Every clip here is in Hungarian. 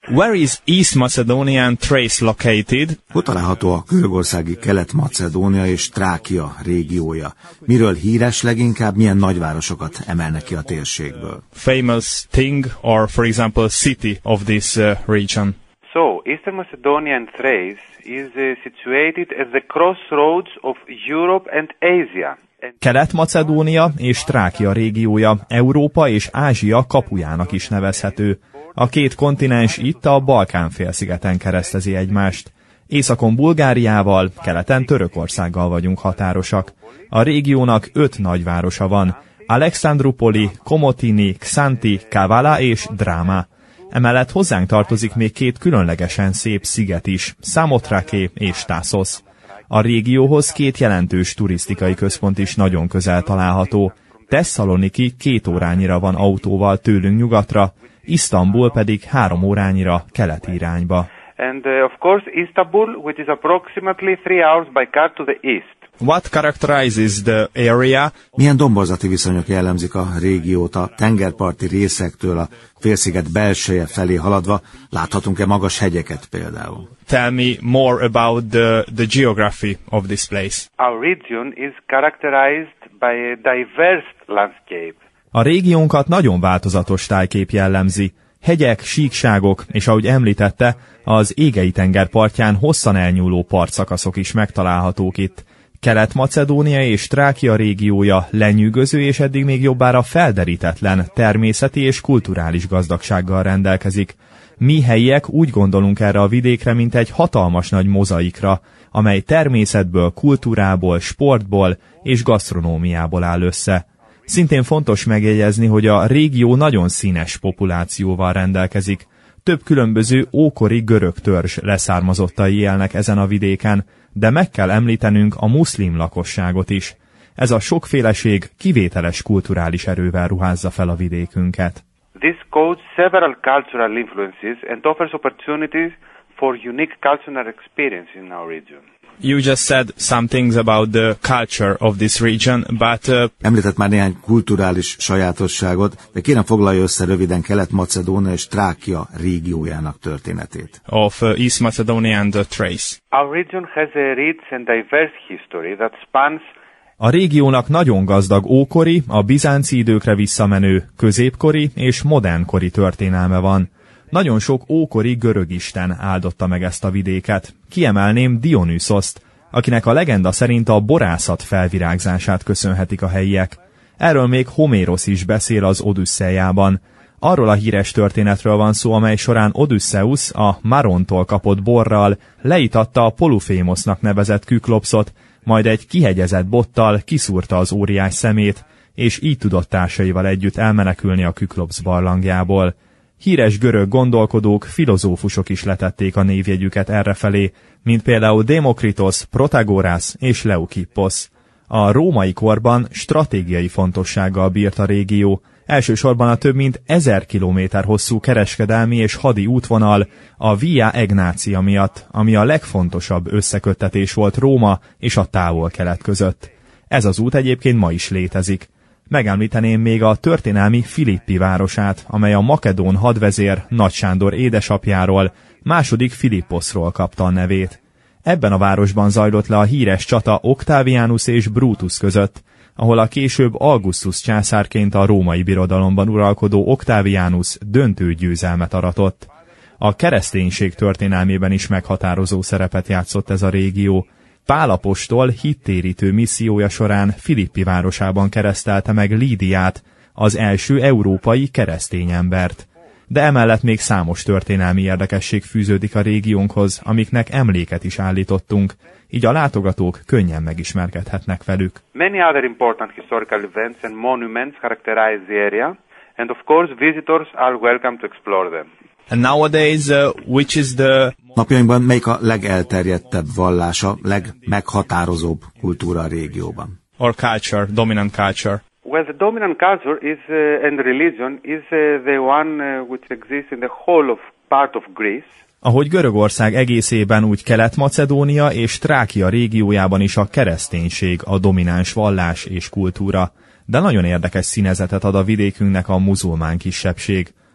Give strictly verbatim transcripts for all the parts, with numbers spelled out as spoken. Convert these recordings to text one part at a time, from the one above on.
Where is East Macedonia and Thrace located? Hol található a görögországi Kelet-Macedónia és Trákia régiója? Miről híres leginkább, milyen nagyvárosokat emelnek ki a térségből? Famous thing or, for example, city of this uh, region. So, Eastern Macedonia and Thrace is uh, situated at the crossroads of Europe and Asia. Kelet-Macedónia és Trákia régiója Európa és Ázsia kapujának is nevezhető. A két kontinens itt a Balkán-félszigeten keresztezi egymást. Északon Bulgáriával, keleten Törökországgal vagyunk határosak. A régiónak öt nagyvárosa van: Alexandroupoli, Komotini, Xanthi, Kavala és Drama. Emellett hozzánk tartozik még két különlegesen szép sziget is, Samothrake és Tassos. A régióhoz két jelentős turisztikai központ is nagyon közel található. Tesszaloniki két órányira van autóval tőlünk nyugatra, Isztambul pedig három órányira keleti irányba. And uh, of course Istanbul, which is approximately three hours by car to the east. What characterizes the area? Milyen domborzati viszonyok jellemzik a régiót? A tengerparti részektől a félsziget belseje felé haladva láthatunk-e magas hegyeket például? Tell me more about the, the geography of this place. Our region is characterized by a diverse landscape. A régiónkat nagyon változatos tájkép jellemzi. Hegyek, síkságok, és ahogy említette, az Égei-tenger partján hosszan elnyúló partszakaszok is megtalálhatók itt. Kelet-Macedónia és Trákia régiója lenyűgöző és eddig még jobbára felderítetlen természeti és kulturális gazdagsággal rendelkezik. Mi helyiek úgy gondolunk erre a vidékre, mint egy hatalmas nagy mozaikra, amely természetből, kultúrából, sportból és gasztronómiából áll össze. Szintén fontos megjegyezni, hogy a régió nagyon színes populációval rendelkezik. Több különböző ókori görög törzs leszármazottai élnek ezen a vidéken, de meg kell említenünk a muszlim lakosságot is. Ez a sokféleség kivételes kulturális erővel ruházza fel a vidékünket. This codes several cultural influences and offers opportunities for unique cultural experience in our region. You just said some things about the culture of this region, but... Uh, Említett már néhány kulturális sajátosságot, de kérem foglalja össze röviden Kelet-Macedónia és Trákia régiójának történetét. Of uh, East Macedonia and uh, Thrace. Our region has a rich and diverse history that spans. A régiónak nagyon gazdag ókori, a bizánci időkre visszamenő, középkori és modernkori történelme van. Nagyon sok ókori görög isten áldotta meg ezt a vidéket. Kiemelném Dionyszoszt, akinek a legenda szerint a borászat felvirágzását köszönhetik a helyiek. Erről még Homérosz is beszél az Odüsszeiában. Arról a híres történetről van szó, amely során Odüsszeusz a Marontól kapott borral leitatta a Polufémosznak nevezett Küklopszot, majd egy kihegyezett bottal kiszúrta az óriás szemét, és így tudott társaival együtt elmenekülni a Küklopsz barlangjából. Híres görög gondolkodók, filozófusok is letették a névjegyüket errefelé, mint például Démokritos, Protagorász és Leukipposz. A római korban stratégiai fontossággal bírt a régió, elsősorban a több mint ezer kilométer hosszú kereskedelmi és hadi útvonal, a Via Egnatia miatt, ami a legfontosabb összeköttetés volt Róma és a távol-kelet között. Ez az út egyébként ma is létezik. Megemlíteném még a történelmi Filippi városát, amely a makedón hadvezér Nagy Sándor édesapjáról, második Filipposzról kapta a nevét. Ebben a városban zajlott le a híres csata Octavianus és Brutus között, ahol a később Augustus császárként a római birodalomban uralkodó Octavianus döntő győzelmet aratott. A kereszténység történelmében is meghatározó szerepet játszott ez a régió. Pál apostol hittérítő missziója során Filippi városában keresztelte meg Lídiát, az első európai keresztény embert. De emellett még számos történelmi érdekesség fűződik a régiónkhoz, amiknek emléket is állítottunk, így a látogatók könnyen megismerkedhetnek velük. Many other important historical events and monuments characterize the area, and of course visitors are welcome to explore them. And nowadays, uh, which is the... Napjainkban melyik a legelterjedtebb vallása, legmeghatározóbb kultúra a régióban? Or culture, dominant culture? Well, the dominant culture is uh, and religion is uh, the one uh, which exists in the whole of part of Greece. Ahogy Görögország egészében, úgy Kelet-Macedónia és Trákia régiójában is a kereszténység a domináns vallás és kultúra. De nagyon érdekes színezetet ad a vidékünknek a muzulmán kisebbség.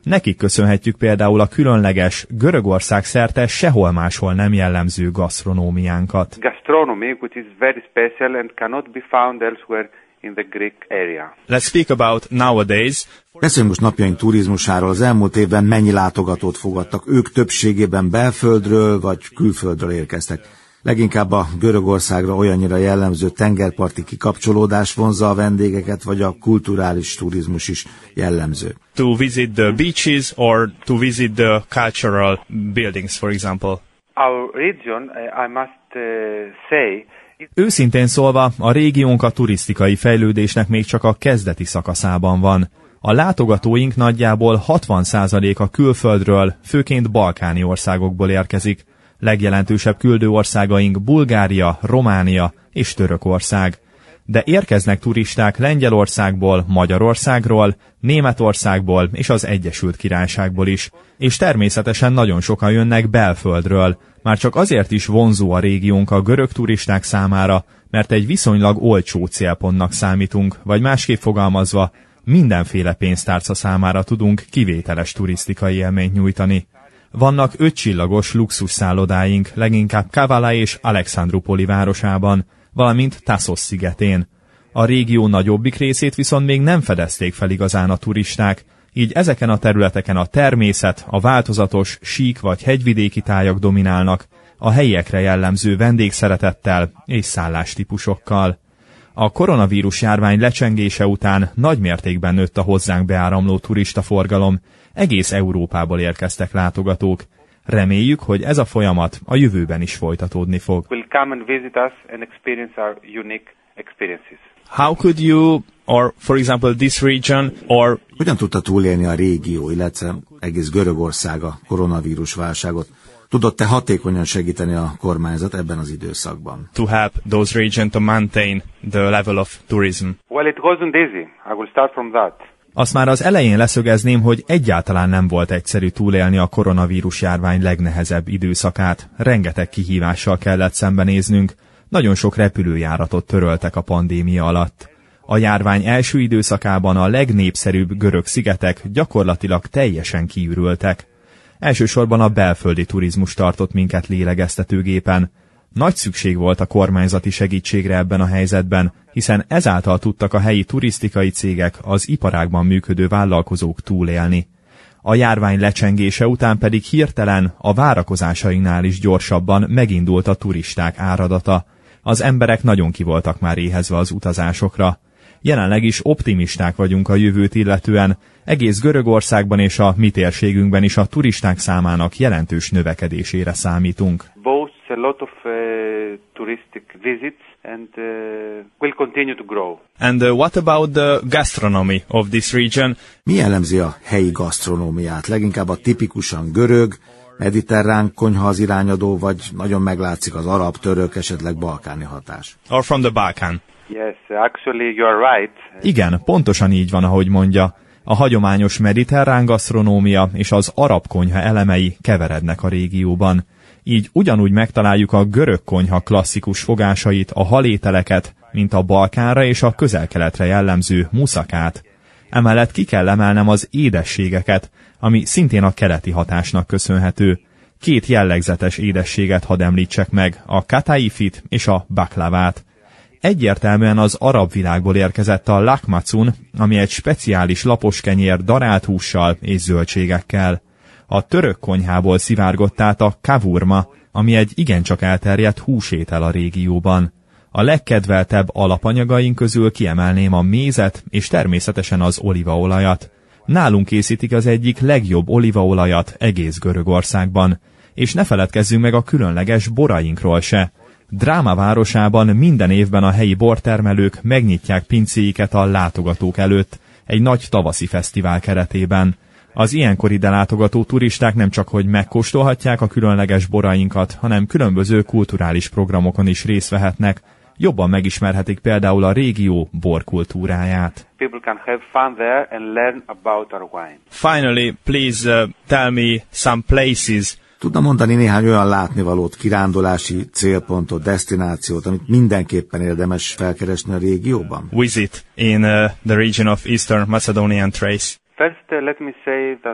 Nekik köszönhetjük például a különleges, Görögország szerte sehol máshol nem jellemző gasztronómiánkat. Gastronomy, which is very special and cannot be found elsewhere in the Greek area. Let's speak about nowadays. Beszéljünk most napjaink turizmusáról. Az elmúlt évben mennyi látogatót fogadtak? Ők többségében belföldről vagy külföldről érkeztek. Leginkább a Görögországra olyannyira jellemző tengerparti kikapcsolódás vonzza a vendégeket, vagy a kulturális turizmus is jellemző? To visit the beaches or to visit the cultural buildings, for example. Our region, I must uh, say, Őszintén szólva, a régiónk a turisztikai fejlődésnek még csak a kezdeti szakaszában van. A látogatóink nagyjából hatvan százaléka külföldről, főként balkáni országokból érkezik. Legjelentősebb küldő országaink Bulgária, Románia és Törökország. De érkeznek turisták Lengyelországból, Magyarországról, Németországból és az Egyesült Királyságból is. És természetesen nagyon sokan jönnek belföldről. Már csak azért is vonzó a régiónk a görög turisták számára, mert egy viszonylag olcsó célpontnak számítunk, vagy másképp fogalmazva, mindenféle pénztárca számára tudunk kivételes turisztikai élményt nyújtani. Vannak ötcsillagos luxusszállodáink, leginkább Kavala és Alexandroupoli városában, valamint Tassos szigetén. A régió nagyobbik részét viszont még nem fedezték fel igazán a turisták, így ezeken a területeken a természet, a változatos, sík vagy hegyvidéki tájak dominálnak, a helyiekre jellemző vendégszeretettel és szállástípusokkal. A koronavírus járvány lecsengése után nagy mértékben nőtt a hozzánk beáramló turistaforgalom, egész Európából érkeztek látogatók. Reméljük, hogy ez a folyamat a jövőben is folytatódni fog. will come and visit us and experience our unique experiences. How could you, or for example this region, or Hogyan tudta túlélni a régió, illetve egész Görögország a koronavírus válságot? Tudott-e hatékonyan segíteni a kormányzat ebben az időszakban? to help those regions to maintain the level of tourism? Well, it wasn't easy. I will start from that. Azt már az elején leszögezném, hogy egyáltalán nem volt egyszerű túlélni a koronavírus járvány legnehezebb időszakát. Rengeteg kihívással kellett szembenéznünk, nagyon sok repülőjáratot töröltek a pandémia alatt. A járvány első időszakában a legnépszerűbb görög szigetek gyakorlatilag teljesen kiürültek. Elsősorban a belföldi turizmus tartott minket lélegeztetőgépen. Nagy szükség volt a kormányzati segítségre ebben a helyzetben, hiszen ezáltal tudtak a helyi turisztikai cégek, az iparágban működő vállalkozók túlélni. A járvány lecsengése után pedig hirtelen, a várakozásainknál is gyorsabban megindult a turisták áradata. Az emberek nagyon ki voltak már éhezve az utazásokra. Jelenleg is optimisták vagyunk a jövőt illetően, egész Görögországban és a mi térségünkben is a turisták számának jelentős növekedésére számítunk. Boasts a lot of uh, touristic visits and uh, will continue to grow. And uh, what about the gastronomy of this region? Mi jellemzi a helyi gasztronómiát? Leginkább a tipikusan görög, mediterrán konyha az irányadó, vagy nagyon meglátszik az arab, török, esetleg balkáni hatás? Or from the Balkan? Yes, actually you are right. Igen, pontosan így van, ahogy mondja. A hagyományos mediterrán gasztronómia és az arab konyha elemei keverednek a régióban. Így ugyanúgy megtaláljuk a görög konyha klasszikus fogásait, a halételeket, mint a Balkánra és a Közel-Keletre jellemző muszakát. Emellett ki kell emelnem az édességeket, ami szintén a keleti hatásnak köszönhető. Két jellegzetes édességet hadd említsek meg, a kataifit és a baklavát. Egyértelműen az arab világból érkezett a lahmacun, ami egy speciális lapos kenyér darált hússal és zöldségekkel. A török konyhából szivárgott át a kavurma, ami egy igencsak elterjedt húsétel a régióban. A legkedveltebb alapanyagaink közül kiemelném a mézet és természetesen az olívaolajat. Nálunk készítik az egyik legjobb olívaolajat egész Görögországban. És ne feledkezzünk meg a különleges borainkról se. Dráma városában minden évben a helyi bortermelők megnyitják pincéiket a látogatók előtt, egy nagy tavaszi fesztivál keretében. Az ilyenkor ide látogató turisták nem csak hogy megkóstolhatják a különleges borainkat, hanem különböző kulturális programokon is részt vehetnek, jobban megismerhetik például a régió borkultúráját. People can have fun there and learn about our wine. Finally, please uh, tell me some places. Tudna mondani néhány olyan látnivalót, kirándulási célpontot, desztinációt, amit mindenképpen érdemes felkeresni a régióban? Visit in uh, the region of Eastern Macedonia and Thrace. First, uh, let me say that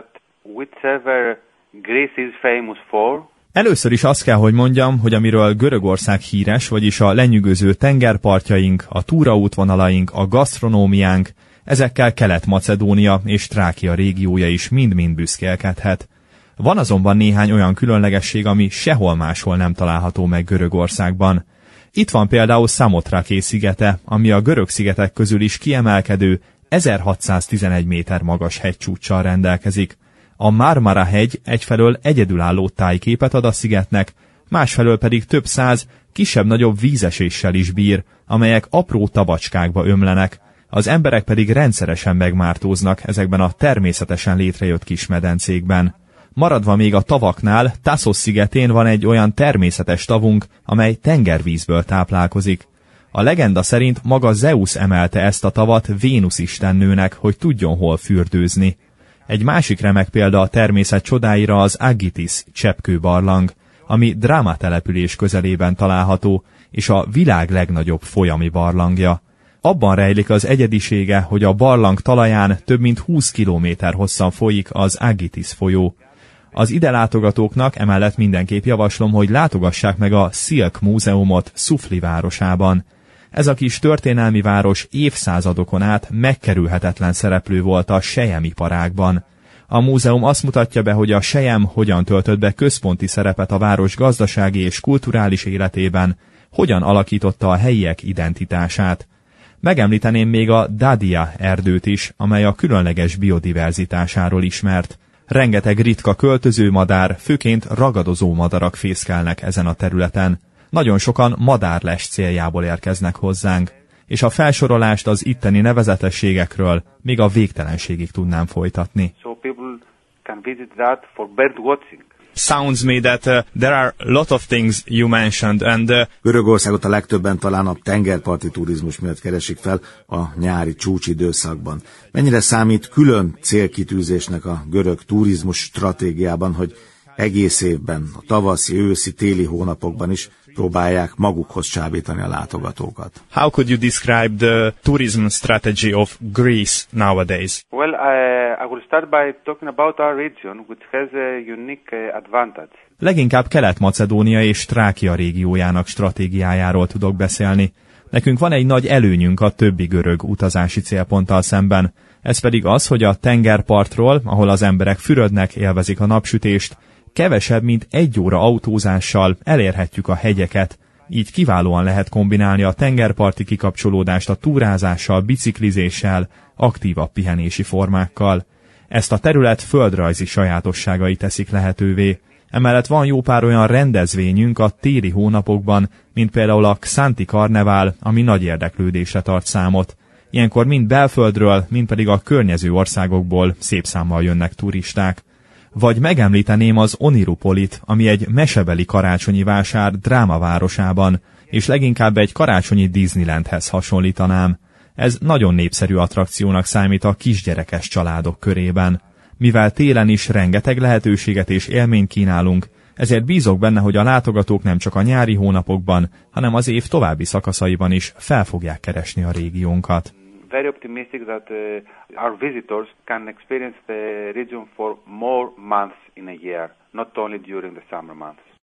whichever Greece is famous for. Először is azt kell, hogy mondjam, hogy amiről Görögország híres, vagyis a lenyűgöző tengerpartjaink, a túraútvonalaink, a gasztronómiánk, ezekkel Kelet-Macedónia és Trákia régiója is mind-mind büszkélkedhet. Van azonban néhány olyan különlegesség, ami sehol máshol nem található meg Görögországban. Itt van például Szamotraké szigete, ami a görög szigetek közül is kiemelkedő, ezerhatszáztizenegy méter magas hegycsúccsal rendelkezik. A Marmara-hegy egyfelől egyedülálló tájképet ad a szigetnek, másfelől pedig több száz, kisebb-nagyobb vízeséssel is bír, amelyek apró tabacskákba ömlenek, az emberek pedig rendszeresen megmártóznak ezekben a természetesen létrejött kis medencékben. Maradva még a tavaknál, Tassos szigetén van egy olyan természetes tavunk, amely tengervízből táplálkozik. A legenda szerint maga Zeusz emelte ezt a tavat Vénusz istennőnek, hogy tudjon hol fürdőzni. Egy másik remek példa a természet csodáira az Agitis cseppkőbarlang, ami Drama település közelében található, és a világ legnagyobb folyami barlangja. Abban rejlik az egyedisége, hogy a barlang talaján több mint húsz kilométer hosszan folyik az Agitis folyó. Az ide látogatóknak emellett mindenképp javaslom, hogy látogassák meg a Silk Múzeumot Szufli városában. Ez a kis történelmi város évszázadokon át megkerülhetetlen szereplő volt a selyemiparágban. A múzeum azt mutatja be, hogy a selyem hogyan töltött be központi szerepet a város gazdasági és kulturális életében, hogyan alakította a helyiek identitását. Megemlíteném még a Dadia erdőt is, amely a különleges biodiverzitásáról ismert. Rengeteg ritka költöző madár, főként ragadozó madarak fészkelnek ezen a területen. Nagyon sokan madárles céljából érkeznek hozzánk, és a felsorolást az itteni nevezetességekről még a végtelenségig tudnám folytatni. So people can visit that for bird watching. Sounds me that uh, there are a lot of things you mentioned, and uh... Görögországot a legtöbben talán a tengerparti turizmus miatt keresik fel a nyári csúcsidőszakban. Mennyire számít külön célkitűzésnek a görög turizmus stratégiában, hogy egész évben, a tavaszi, őszi, téli hónapokban is próbálják magukhoz csábítani a látogatókat? How could you describe the tourism strategy of Greece nowadays? Well, I, I will start by talking about our region, which has a unique advantage. Leginkább Kelet-Macedónia és Trákia régiójának stratégiájáról tudok beszélni. Nekünk van egy nagy előnyünk a többi görög utazási célponttal szemben. Ez pedig az, hogy a tengerpartról, ahol az emberek fürödnek, élvezik a napsütést, kevesebb, mint egy óra autózással elérhetjük a hegyeket, így kiválóan lehet kombinálni a tengerparti kikapcsolódást a túrázással, biciklizéssel, aktívabb pihenési formákkal. Ezt a terület földrajzi sajátosságai teszik lehetővé. Emellett van jó pár olyan rendezvényünk a téli hónapokban, mint például a Xanthi Karnevál, ami nagy érdeklődésre tart számot. Ilyenkor mind belföldről, mind pedig a környező országokból szép számmal jönnek turisták. Vagy megemlíteném az Onirupolit, ami egy mesebeli karácsonyi vásár Dráma városában, és leginkább egy karácsonyi Disneylandhez hasonlítanám. Ez nagyon népszerű attrakciónak számít a kisgyerekes családok körében. Mivel télen is rengeteg lehetőséget és élményt kínálunk, ezért bízok benne, hogy a látogatók nem csak a nyári hónapokban, hanem az év további szakaszaiban is fel fogják keresni a régiónkat. Very optimistic that uh, our visitors can experience the region for more months in a year, not only during the summer months.